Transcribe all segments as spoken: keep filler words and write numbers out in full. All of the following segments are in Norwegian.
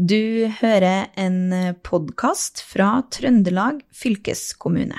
Du hører en podcast fra Trøndelag fylkeskommune.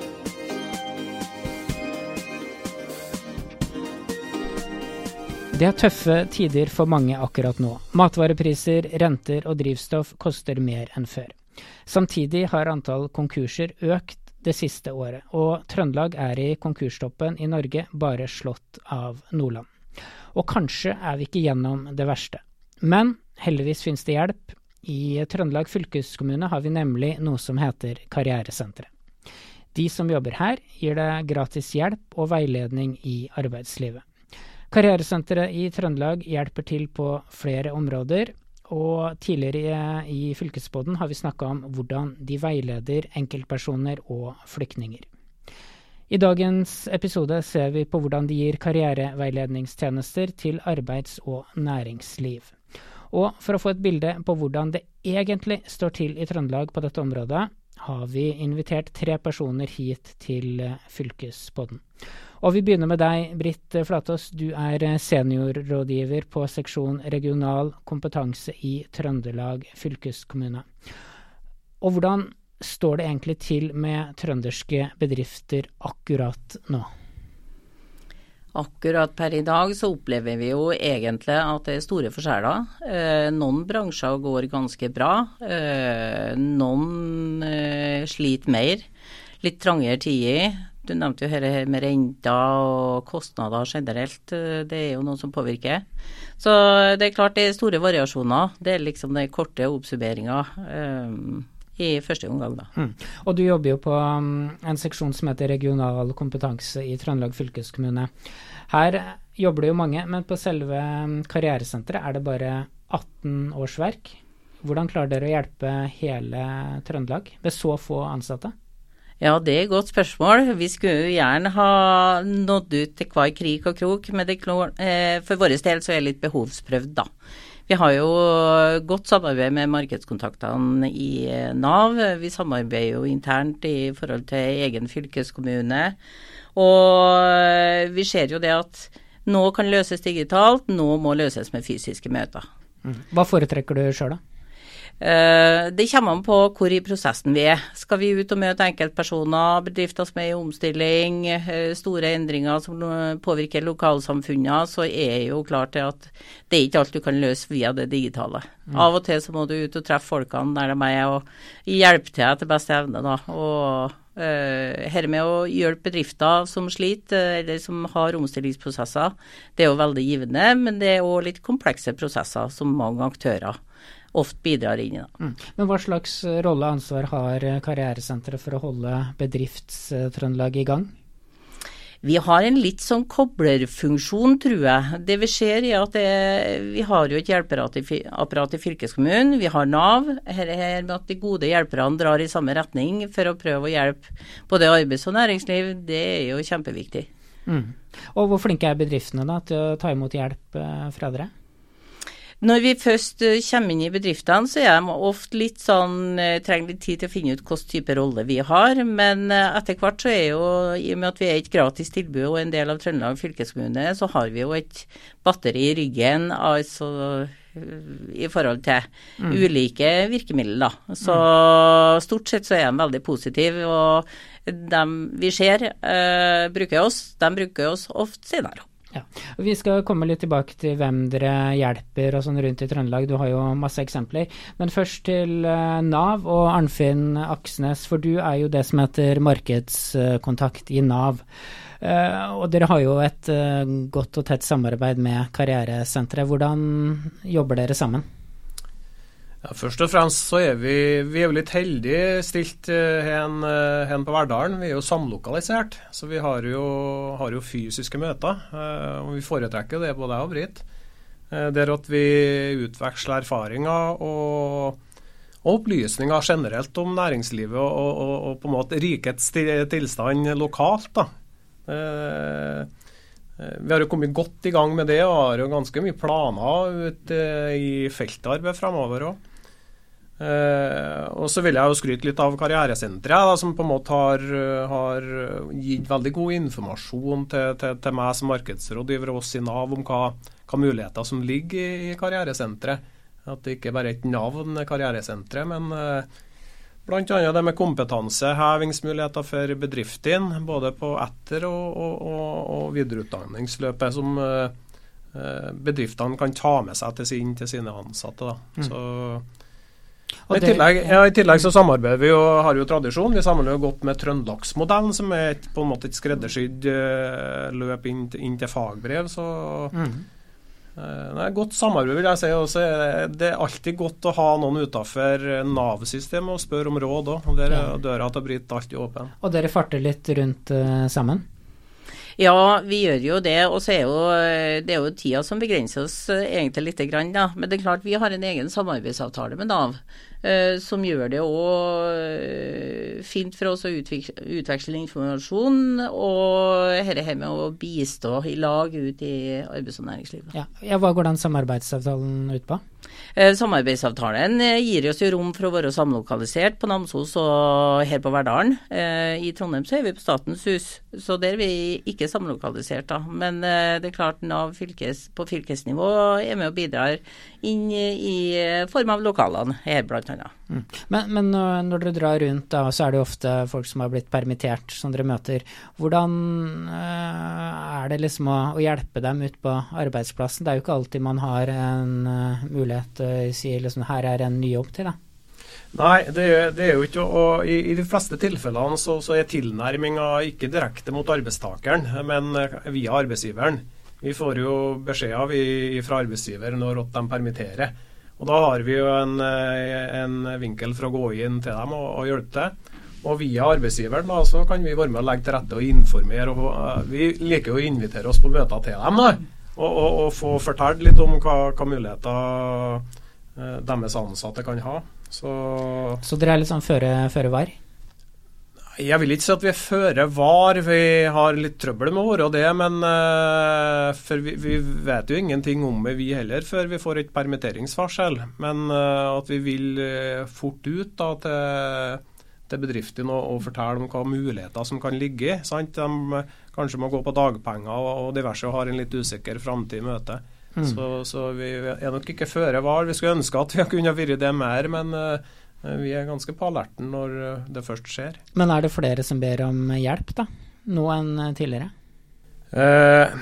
Det er tøffe tider for mange akkurat nå. Matvarepriser, renter og drivstoff koster mer enn før. Samtidig har antall konkurser økt det siste året, og Trøndelag er i konkurstoppen i Norge bare slått av Nordland. Og kanskje er vi ikke gjennom det verste. Men heldigvis finnes det hjelp. I Trøndelag fylkeskommune har vi nemlig noe som heter Karrieresenteret. De som jobber her gir deg gratis hjelp og veiledning i arbeidslivet. Karrieresenteret i Trøndelag hjelper til på flere områder, og tidligere i fylkespodden har vi snakket om hvordan de veileder enkeltpersoner og flyktninger. I dagens episode ser vi på hvordan de gir karriereveiledningstjenester til arbeids- og næringsliv. Og for å få et bilde på hvordan det egentlig står til i Trøndelag på dette området, har vi invitert tre personer hit til fylkespodden. Og vi begynner med deg, Britt Flatås. Du er seniorrådgiver på seksjon regional kompetanse i Trøndelag fylkeskommune. Og hvordan står det egentlig til med trønderske bedrifter akkurat nå? Akkurat per i dag så opplever vi jo egentlig at det er store forskjeller. Eh, noen bransjer går ganske bra, eh, noen eh, sliter mer, litt trangere tider. Du nevnte jo her, her med renter og kostnader generelt, det er jo noe som påvirker. Så det er klart det er store variasjoner, det er liksom den korte oppsummeringen um, i første omgang da. Mm. Og du jobber jo på um, en seksjon som heter regional kompetanse i Trøndelag fylkeskommune. Her jobber det jo mange, men på selve karrieresenteret er det bare atten årsverk. Hvordan klarer dere å hjelpe hele Trøndelag ved så få ansatte? Ja, det er et godt spørsmål. Vi skulle jo gjerne ha nådd ut til hver krik og krok, men det, for vår del så er det litt behovsprøvd da. Vi har jo godt samarbeid med markedskontaktene i Nav. Vi samarbeider jo internt i forhold til egen fylkeskommune. Og vi ser jo det at nå kan løses digitalt, nå må løses med fysiske møter. Hva foretrekker du selv da? Uh, det kommer an på hvor i prosessen vi er. Skal vi ut og møte enkeltpersoner, bedrifter som er i omstilling, uh, store endringer som påvirker lokalsamfunnet, så er jo klart det at det er ikke alt du kan løse via det digitale. Mm. Av og til så må du ut og treffe folkene der de er og hjelpe til etter beste evne da. Og uh, her med å hjelpe bedrifter som sliter eller som har omstillingsprosesser, det er jo veldig givende, men det er også litt komplekse prosesser som mange aktører ofte bidrar inn i. Mm. Men hva slags rolle og ansvar har Karrieresenteret for å holde bedriftstrøndelag i gang? Vi har en litt sånn koblerfunksjon, tror jeg. Det vi ser er at det, vi har jo et hjelpeapparat i fylkeskommunen, vi har Nav, her, her med at de gode hjelperne drar i samme retning for å prøve å hjelpe både arbeids- og næringsliv, det er jo kjempeviktig. Mm. Og hvor flinke er bedriftene da til å ta imot hjelp fra dere? Når vi først kommer inn i bedriftene, så er de ofte litt sånn, trenger litt tid til å finne ut hvilken type rolle vi har, men etter hvert så er jo, i og med at vi er et gratis tilbud og en del av Trøndelag fylkeskommune, så har vi jo et batteri i ryggen, altså i forhold til mm. ulike virkemidler da. Så mm. stort sett så er de veldig positive, og de vi ser uh, bruker oss, de bruker oss ofte senere. Ja, og vi skal komme litt tilbake til hvem dere hjelper og sånn rundt i Trøndelag. Du har jo masse eksempler. Men først til uh, Nav og Arnfinn Aksnes, for du er jo det som heter markedskontakt i Nav. Uh, og dere har jo et uh, godt og tett samarbeid med Karrieresenteret. Hvordan jobber dere sammen? Ja, først og fremst så er vi, vi er jo litt heldige stilt hen, hen på Verdalen. Vi er jo samlokalisert, så vi har jo, har jo fysiske møter, og vi foretrekker det både jeg og Britt. Det er at vi utveksler erfaringer og, og opplysninger generelt om næringslivet og, og, og, og på en måte rikets tilstand lokalt da. Vi har jo kommet godt i gang med det og har jo ganske mye planer ute i feltarbeid fremover også. Uh, og så vil jeg jo skryte litt av Karrieresenteret da, som på en måte har, har gitt veldig god informasjon til, til, til meg som markedsrådgiver og oss i Nav om hva, hva muligheter som ligger i, i Karrieresenteret. At det ikke bare er et navn, karrieresenteret, men eh, blant annet det med kompetanse, hevingsmuligheter for bedriftene, både på etter- og, og, og, og videreutdanningsløpet som eh, bedriftene kan ta med seg til, sin, til sine ansatte. Da. Mm. Så, I, det, tillegg, ja, I tillegg så samarbeider vi og har jo tradisjon. Vi samarbeider jo godt med Trøndelagsmodellen, som er et, på en måte et skreddersydd uh, løp inn, inn til fagbrev. Så mm. uh, det er godt samarbeid, vil jeg si. Også. Det er alltid godt å ha noen utenfor Nav-systemet og spørre om råd også. Og der er døra til Britt alltid åpen. Og dere farter litt rundt uh, sammen? Ja, vi gjør jo det, og så er jo, det er jo tida som begrenser oss egentlig litt grann, da. Men det er klart vi har en egen samarbeidsavtale med Nav, eh, som gjør det også fint for oss å utveksle informasjon, og dette her med å bistå i lag ut i arbeids- og næringslivet. Ja, ja, hva går den samarbeidsavtalen ut på? Eh, samarbeidsavtalen eh, gir oss jo rom for å være samlokalisert på Namsos og her på Verdalen. Eh, I Trondheim så er vi på Statens hus, så der er vi ikke samlokalisert da. Men eh, det er klart Nav fylkes, på fylkesnivå er med og bidrar inn i, i form av lokalene her blant annet. Mm. Men, men når dere drar rundt da, så er det jo ofte folk som har blitt permittert som dere møter. Hvordan eh, er det liksom å, å hjelpe dem ut på arbeidsplassen? Det er jo ikke alltid man har en uh, mulighet sier liksom, her er en ny jobb til da. Nei, det er, det er jo ikke, og i, i de fleste tilfellene så, så er tilnærminga ikke direkte mot arbeidstakeren, men via arbeidsgiveren. Vi får jo beskjeder fra arbeidsgiver når de permitterer, og da har vi jo en, en vinkel for å gå inn til dem og, og hjelpe til. Og via arbeidsgiveren da, så kan vi være med å legge til rette og informere, og uh, vi liker jo å invitere oss på møter til dem da. Og, og, og få fortalt litt om hva, hva muligheter eh, deres ansatte kan ha. Så, så dere er litt sånn føre, føre var? Jeg vil ikke si at vi er føre var. Vi har litt trøbbel med å være det, men eh, for vi, vi vet jo ingenting om det vi heller før vi får et permitteringsvarsel. Men eh, at vi vil eh, fort ut da, til, til bedriften og, og fortelle om hva muligheter som kan ligge. Sant? De kanskje må gå på dagpenger og, og diverse og har en litt usikker fremtid i møte. Mm. Så, så vi er nok ikke føre var. Vi skulle ønske at vi kunne vært det mer, men uh, vi er ganske på alerten når det først skjer. Men er det flere som ber om hjelp da, nå enn tidligere? Uh,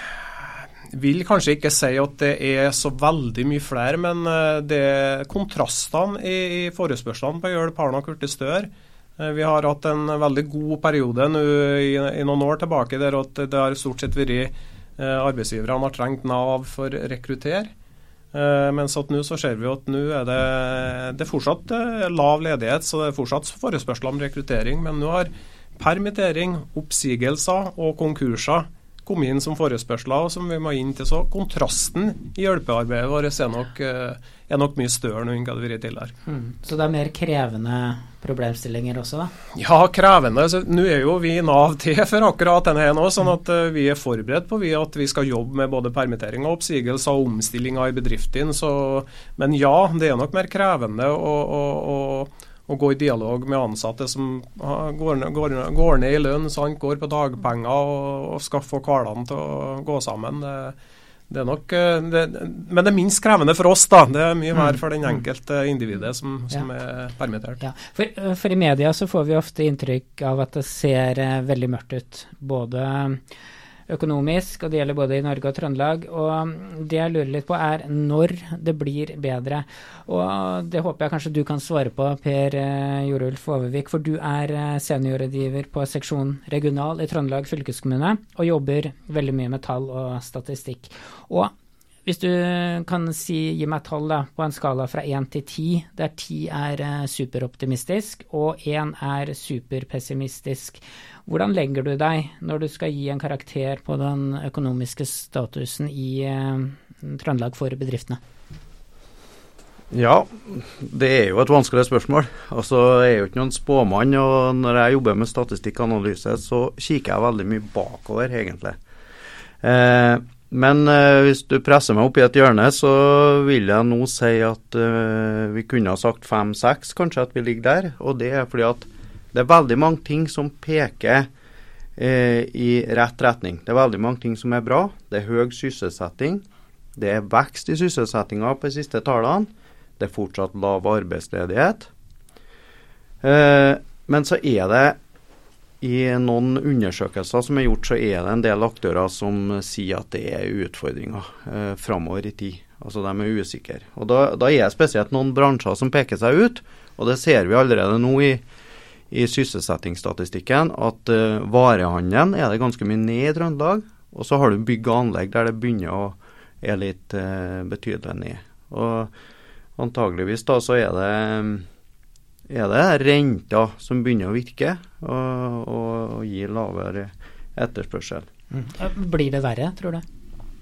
vil kanskje ikke si at det er så veldig mye flere, men uh, det, kontrastene i, i forespørslene på hjelp har nok vært større. Vi har hatt en veldig god periode nå i, i noen år tilbake der at det har stort sett vært eh, arbeidsgiverne har trengt Nav for å rekruttere. Eh, mens at nå så ser vi at nå er det, det er fortsatt eh, lav ledighet, så det er fortsatt forespørsel om rekruttering. Men nå har permittering, oppsigelser og konkurser kommet inn som forespørsler, som vi må inn til. Så kontrasten i hjelpearbeidet vårt er nok, er nok mye større nå enn hva det har vært tidligere. Mm. Så det er mer krevende problemstillinger også da? Ja, krevende. Så nå er jo vi Nav til for akkurat denne her nå, sånn at uh, vi er forberedt på vi, at vi skal jobbe med både permittering og oppsigelser og omstillinger i bedriften. Så, men ja, det er nok mer krevende å, å, å å gå i dialog med ansatte som går, går, går ned i lønn, sant, går på dagpenger og, og skal få hverdagen til å gå sammen. Det, det er nok, det, men det er minst krevende for oss da. Det er mye mer for den enkelte individet som, som ja. er permittert. Ja. For, for i media så får vi ofte inntrykk av at det ser veldig mørkt ut, både økonomisk, og det gjelder både i Norge og Trøndelag, og det jeg lurer litt på er når det blir bedre. Og det håper jeg kanskje du kan svare på, Per Jorulf Overvik, for du er seniorrådgiver på seksjon regional i Trøndelag fylkeskommune, og jobber veldig mye med tall og statistikk. Og hvis du kan si, gi meg tall da, på en skala fra én til ti, der ti er superoptimistisk, og én er superpessimistisk. Hvordan legger du deg når du skal gi en karakter på den økonomiske statusen i eh, Trøndelag for bedriftene? Ja, det er jo et vanskelig spørsmål. Altså, jeg er jo ikke noen spåmann, og når jeg jobber med statistikkanalyse, så kikker jeg veldig mye bakover, egentlig. Eh, men eh, hvis du presser meg opp i et hjørne, så vil jeg nå si at eh, vi kunne ha sagt fem seks, kanskje at vi ligger der, og det er fordi at det er veldig mange ting som peker eh, i rett retning. Det er veldig mange ting som er bra. Det er høy sysselsetting. Det er vekst i sysselsettingen på de siste tallene. Det er fortsatt lav arbeidsledighet. Eh, men så er det i noen undersøkelser som er gjort, så er det en del aktører som sier at det er utfordringer eh, fremover i tid. Altså de er usikre. Og da, da er det spesielt noen bransjer som peker seg ut, og det ser vi allerede nå i, i sysselsettingsstatistikken, at uh, varehandelen er det ganske mye ned i Trøndelag, og så har du bygg og anlegg der det begynner å er litt uh, betydelig ned. Og antageligvis da så er det, er det renter som begynner å virke, og, og, og gir lavere etterspørsel. Mm. Blir det verre, tror du?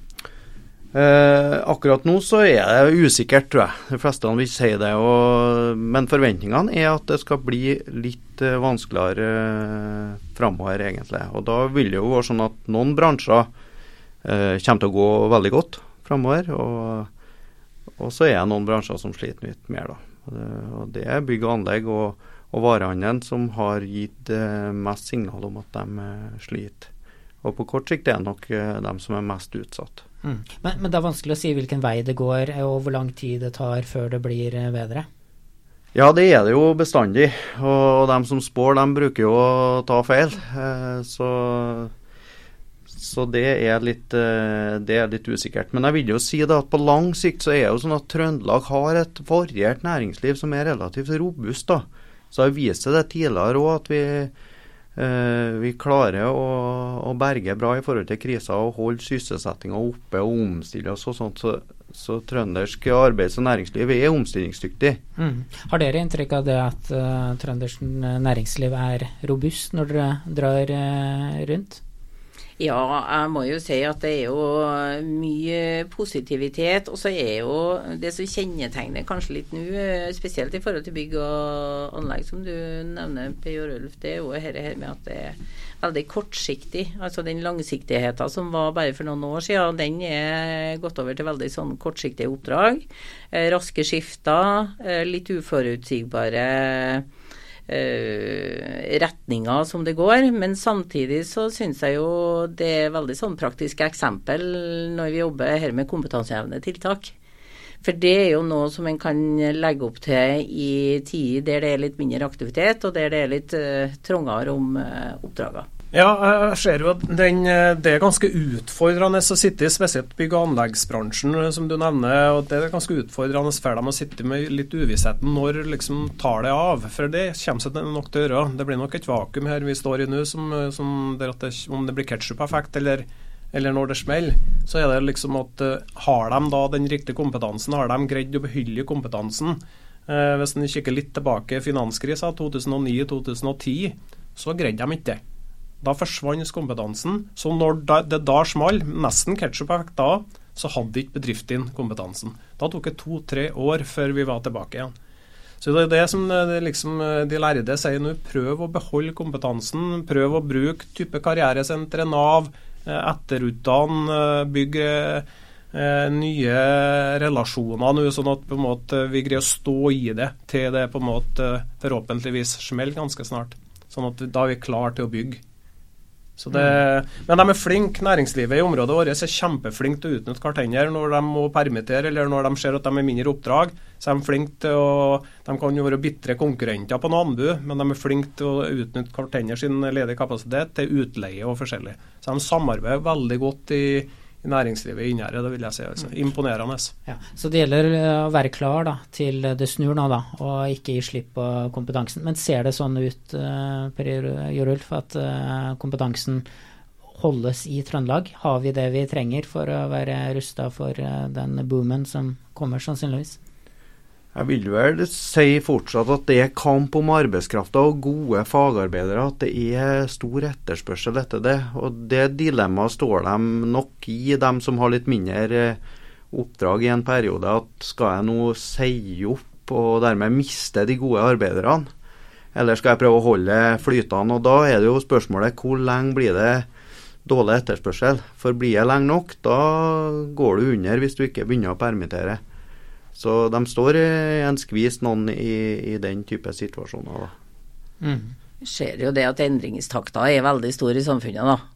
Eh, akkurat nå så er det usikkert, tror jeg. De fleste vil si det, og, men forventningene er at det skal bli litt eh, vanskeligere eh, fremover egentlig. Og da vil det jo være sånn at noen bransjer eh, kommer til å gå veldig godt fremover, og, og så er det noen bransjer som sliter litt mer da. Og det, og det er bygg og anlegg og, og varehandelen som har gitt eh, mest signal om at de eh, sliter. Og på kort sikt er det nok eh, de som er mest utsatt. Mm. Men, men det er vanskelig å si hvilken vei det går, og hvor lang tid det tar før det blir bedre? Ja, det er det jo bestandig, og de som spår, de bruker jo å ta feil. Eh, så, så det er litt, eh, det er litt usikkert. Men jeg vil jo si da at på lang sikt så er det jo sånn at Trøndelag har et variert næringsliv som er relativt robust da. Så jeg viser det tidligere også at vi Uh, vi klarer å, å berge bra i forhold til kriser og holde sysselsettingen oppe og omstille oss og sånt, så, så trøndersk arbeids- og næringsliv er omstillingsdyktig. Mm. Har dere inntrykk av det at uh, trøndersk næringsliv er robust når dere drar uh, rundt? Ja, jeg må jo si at det er jo mye positivitet, og så er jo det som kjennetegner kanskje litt nå, spesielt i forhold til bygg og anlegg som du nevner, Per Jorulf, det er jo her, her med at det er veldig kortsiktig. Altså den langsiktigheten som var bare for noen år siden, den er gått over til veldig sånn kortsiktige oppdrag, raske skifter, litt uforutsigbare Uh, retninger som det går, men samtidig så synes jeg jo det er veldig sånn praktiske eksempel når vi jobber her med kompetansehevende tiltak. For det er jo noe som en kan legge opp til i tid der det er litt mindre aktivitet, og der det er litt uh, trangere om uh, oppdragene. Ja, jeg ser jo at den, det er ganske utfordrende å sitte i spesielt bygg- og anleggsbransjen, som du nevner, og det er ganske utfordrende for dem å sitte med litt uvissheten når liksom tar det av, for det kommer seg nok til å gjøre. Det blir nok et vakuum her vi står i nå, som, som der at det, om det blir ketchup-effekt eller, eller når det smeller, så er det liksom at har de da den riktige kompetansen, har de greid å beholde kompetansen. Eh, hvis en kikker litt tilbake i finanskrisen to tusen og ni til to tusen og ti, så greide de ikke det. Da forsvant kompetansen, så når det da small, nesten ketchup-effekt da, så hadde ikke bedriften kompetansen. Da tok det to-tre år før vi var tilbake igjen. Så det er det som det liksom, de lærde sier nå, prøv å beholde kompetansen, prøv å bruke type karrieresentre, Nav, etterutdanne, bygge eh, nye relasjoner nå, sånn at på en måte vi greier å stå i det til det på en måte forhåpentligvis smeller ganske snart. Sånn at da er vi klar til å bygge. Så det, men de er flinke, næringslivet i området vårt er kjempeflinke til å utnytte hverandre når de må permittere, eller når de ser at de er mindre oppdrag. Så er de flinke til å, de kan jo være bitre konkurrenter på noen anbud, men de er flinke til å utnytte hverandre sin ledige kapasitet til utleie og forskjellig. Så de samarbeider veldig godt i, i næringslivet i Innherred, det vil jeg si. Altså. Imponerende. Ja, så det gjelder å være klar da, til det snur nå da, og ikke gi slipp på kompetansen. Men ser det sånn ut, uh, Per Jorulf, at uh, kompetansen holdes i Trøndelag? Har vi det vi trenger for å være rustet for uh, den boomen som kommer sannsynligvis? Jeg vil vel si fortsatt at det er kamp om arbeidskrafta og gode fagarbeidere, at det er stor etterspørsel etter det. Og det dilemmaet står de nok i, dem som har litt mindre oppdrag i en periode, at skal jeg nå si opp og dermed miste de gode arbeiderne? Eller skal jeg prøve å holde flytene? Og da er det jo spørsmålet, hvor lenge blir det dårlig etterspørsel? For blir det lenge nok, da går du under hvis du ikke begynner å permittere. Så de står i en skvis noen i, i den type situasjoner da. Mm. Vi ser jo det at endringstakta er veldig stor i samfunnet da.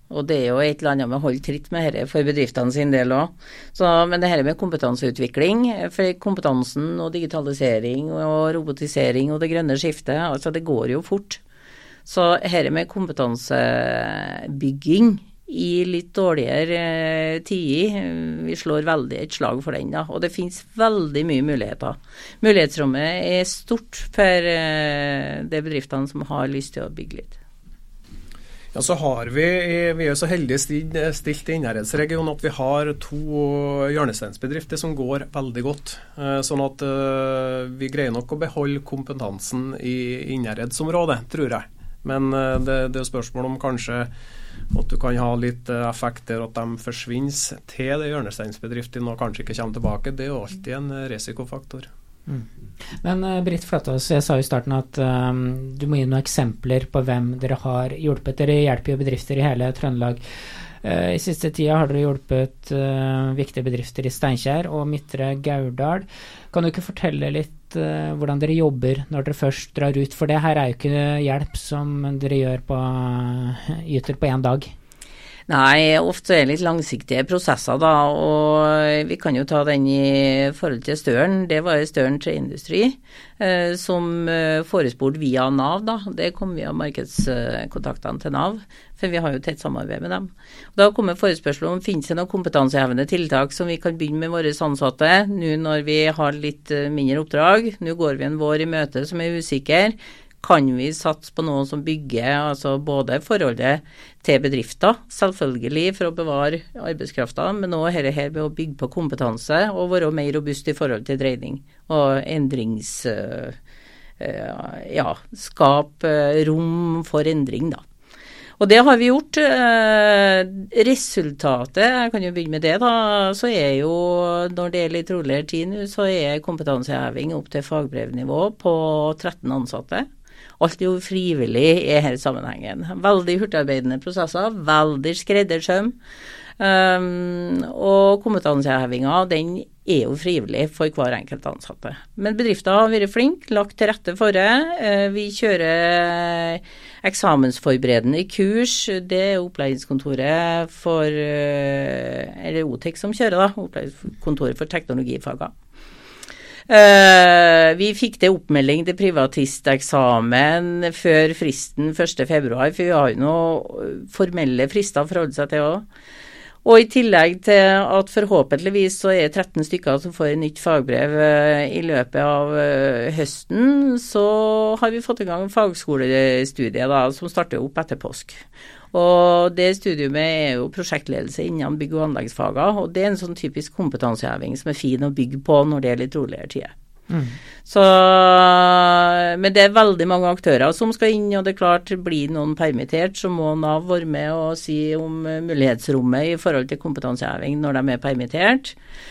Og det er jo et eller annet med å holde tritt med dette for bedriftene sin del også. Men det her med kompetanseutvikling, for kompetansen og digitalisering og robotisering og det grønne skiftet, altså det går jo fort. Så her med kompetansebygging i litt dårligere tider, vi slår veldig et slag for den da, og det finnes veldig mye muligheter. Mulighetsrommet er stort for de bedriftene som har lyst til å bygge litt. Ja, så har vi, vi er jo så heldige stilt i Innherredsregionen at vi har to hjørnesteinsbedrifter som går veldig godt. Sånn at vi greier nok å beholde kompetansen i Innherredsområdet, tror jeg. Men det, det er spørsmål om kanskje at du kan ha litt effekter at de forsvinner til det hjørnesteinsbedriften og kanskje ikke kommer tilbake. Det er jo alltid en risikofaktor. Mm. Men uh, Britt Flatås, jeg sa i starten at um, du må gi noen eksempler på hvem dere har hjulpet. Dere hjelper jo bedrifter i hele Trøndelag. Uh, I siste tida har dere hjulpet uh, viktige bedrifter i Steinkjer og Midtre Gauldal. Kan du ikke fortelle litt uh, hvordan dere jobber når dere først drar ut? For det her er jo ikke hjelp som dere gjør på, uh, yter på en dag. Nei, ofte er det litt langsiktige prosesser da, og vi kan jo ta den i forhold til Støren. Det var Støren Treindustri eh, som forespurt via NAV da. Det kom via markedskontaktene til NAV, for vi har jo tett samarbeid med dem. Og da kommer forespørsel om, finnes det noen kompetansehevende tiltak som vi kan begynne med våre ansatte, nå når vi har litt mindre oppdrag. Nå går vi en vår i møte som er usikker. Kan vi satse på noe som bygger altså både forholdet til bedrifter, selvfølgelig for å bevare arbeidskraften, men også her, her med å bygge på kompetanse og være mer robust i forhold til dreining og endrings, ja, skap rom for endring da. Og det har vi gjort. Resultatet, jeg kan jo begynne med det da, så er jo, når det er litt roligere tid nå, så er kompetanseheving opp til fagbrevnivå på tretten ansatte. Alt er jo frivillig i denne sammenhengen. Veldig hurtigarbeidende prosesser, veldig skreddersøm. Um, og kompetansehevinga, den er jo frivillig for hver enkelt ansatte. Men bedrifter har vært flink, lagt til rette for det. Uh, vi kjører eksamensforberedende kurs. Det er opplæringskontoret for, uh, eller O T E C som kjører da, opplæringskontoret for teknologifager. Uh, vi fikk det oppmelding til privatisteksamen før fristen første februar, for vi har jo noen formelle frister å forholde seg til også. Og i tillegg til at forhåpentligvis så er tretten stykker som får et nytt fagbrev uh, i løpet av uh, høsten, så har vi fått i gang fagskolestudiet da, som starter opp etter påsk. Og det studiet er jo prosjektledelse innen bygg- og anleggsfager, og det er en sånn typisk kompetanseheving som er fin å bygge på når det er litt roligere tider. Mm. Så, men det er veldig mange aktører som skal inn, og det er klart blir noen permittert, så må NAV være med og si om mulighetsrommet i forhold til kompetanseheving når de er permittert.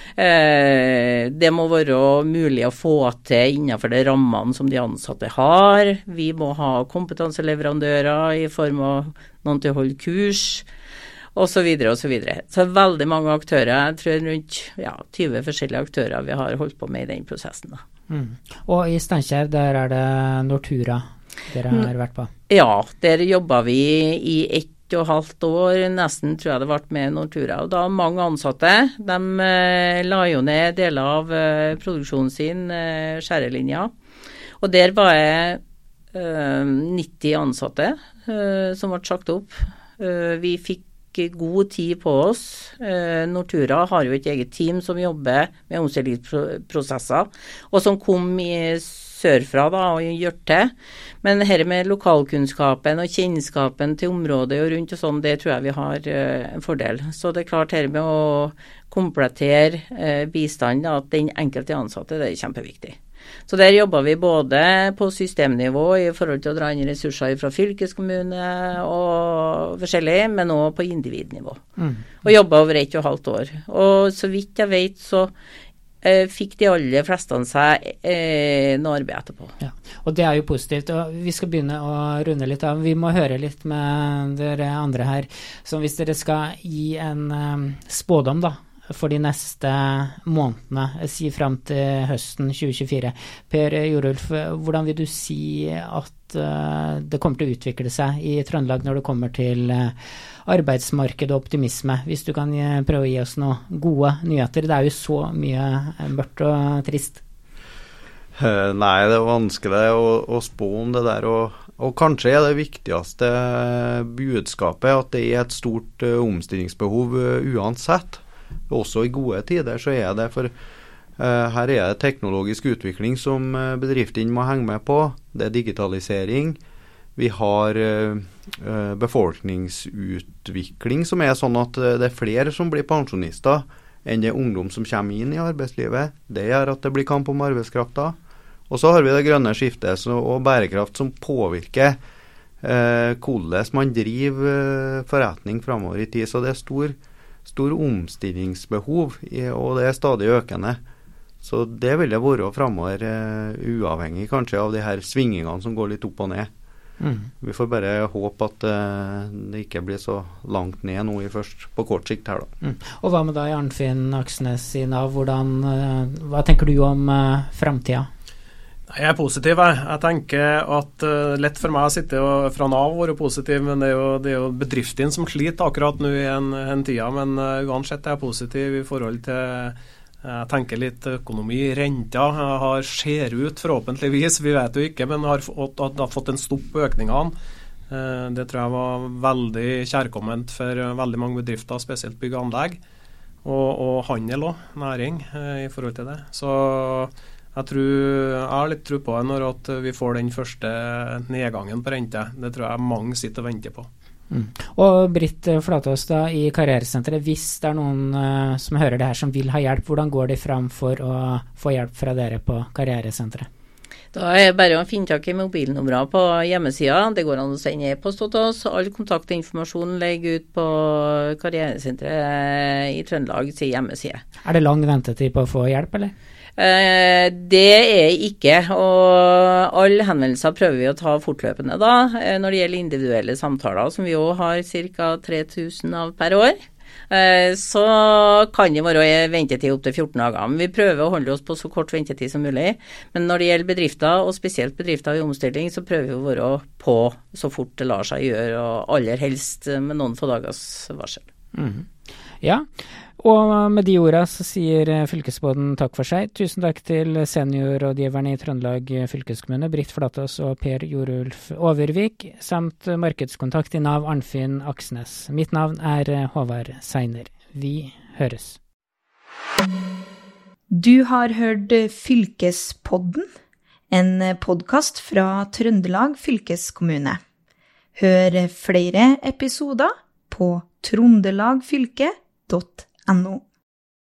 Eh, det må være mulig å få til innenfor de rammene som de ansatte har. Vi må ha kompetanseleverandører i form av noen til å holde kurs, og så videre og så videre. Så veldig mange aktører, jeg tror rundt ja, tyve forskjellige aktører vi har holdt på med i den prosessen da. Mm. Og i Steinkjer, der er det Nortura dere har vært på? Ja, der jobber vi i ett og halvt år, nesten tror jeg det ble med Nortura, og da mange ansatte. De eh, la jo ned deler av eh, produksjonen sin, eh, skjærelinja, og der var jeg eh, nitti ansatte eh, som ble sagt opp. Eh, vi fikk god tid på oss. Eh, Nortura har jo et eget team som jobber med omstillingsprosesser, og som kom i sørfra da, og gjør det. Men her med lokalkunnskapen og kjennskapen til området og rundt og sånn, det tror jeg vi har eh, en fordel. Så det er klart her med å komplettere eh, bistand, da, at den enkelte ansatte, det er kjempeviktig. Så der jobber vi både på systemnivå i forhold til å dra inn ressurser fra fylkeskommune og forskjellig, men også på individnivå. Mm. Og jobber over ett og et halvt år. Og så vidt jeg vet, så eh, fikk de aller fleste seg eh, noe arbeid etterpå. Ja, og det er jo positivt. Og vi skal begynne å runde litt av. Vi må høre litt med dere andre her. Så hvis dere skal gi en um, spådom da, for de neste månedene, si frem til høsten tjue tjuefire. Per Jorulf, hvordan vil du si at uh, det kommer til å utvikle seg i Trøndelag når det kommer til uh, arbeidsmarked og optimisme? Hvis du kan uh, prøve å gi oss noen gode nyheter. Det er jo så mye mørkt og trist. Uh, nei, det er vanskelig å, å spå om det der, og Og kanskje er det viktigste budskapet at det er et stort uh, omstillingsbehov uh, uansett. Også i gode tider så er det, for uh, her er det teknologisk utvikling som uh, bedriftene må henge med på. Det er digitalisering. Vi har uh, uh, befolkningsutvikling som er sånn at uh, det er flere som blir pensjonister enn det er ungdom som kommer inn i arbeidslivet. Det gjør at det blir kamp om arbeidskrafta. Og så har vi det grønne skiftet og bærekraft som påvirker eh, hvordan man driver eh, forretning fremover i tid. Så det er stor, stor omstillingsbehov, i, og det er stadig økende. Så det vil det være fremover, eh, uavhengig kanskje av de her svingingene som går litt opp og ned. Mm. Vi får bare håpe at eh, det ikke blir så langt ned nå i først, på kort sikt her da. Mm. Og hva med deg, Arnfinn Aksnes i Nav? Hvordan, eh, hva tenker du om eh, fremtiden? Jeg er positiv. Jeg, jeg tenker at uh, lett for meg å sitte og, fra Nav og være positiv, men det er jo, det er jo bedriftene som sliter akkurat nå i en, en tida. Men uh, uansett er jeg positiv i forhold til uh, jeg tenker litt økonomi, renta har ser ut forhåpentligvis, vi vet jo ikke, men har fått, har fått en stopp på økningene. Uh, det tror jeg var veldig kjærkomment for uh, veldig mange bedrifter, spesielt bygg og anlegg, og, og handel og næring uh, i forhold til det. Så Jeg, tror, jeg har litt tro på det når at vi får den første nedgangen på rente. Det tror jeg mange sitter og venter på. Mm. Og Britt Flatås da, i Karrieresenteret, hvis det er noen uh, som hører det her som vil ha hjelp, hvordan går de fram for å få hjelp fra dere på Karrieresenteret? Da er det bare å finne tak i mobilnummer på hjemmesiden. Det går an å sende e-post til oss. All kontaktinformasjon legger ut på Karrieresenteret i Trøndelag til hjemmeside. Er det lang ventetid på å få hjelp, eller? Eh, det er ikke, og alle henvendelser prøver vi å ta fortløpende da, eh, når det gjelder individuelle samtaler, som vi også har ca. tre tusen av per år. Eh, så kan det være ventetid opp til fjorten dager, men vi prøver å holde oss på så kort ventetid som mulig. Men når det gjelder bedrifter, og spesielt bedrifter i omstilling, så prøver vi å være på så fort det lar seg gjøre, og aller helst med noen få dagers varsel. Mm. Ja, og med de ordene så sier fylkesbåden takk for seg. Tusen takk til seniorrådgiverne i Trøndelag fylkeskommune, Britt Flatås og Per Jorulf Overvik, samt markedskontakt i Nav Arnfinn Aksnes. Mitt navn er Håvard Seiner. Vi høres. Du har hørt Fylkespodden, en podcast fra Trøndelag fylkeskommune. Hør flere episoder på trondelagfylke punktum no.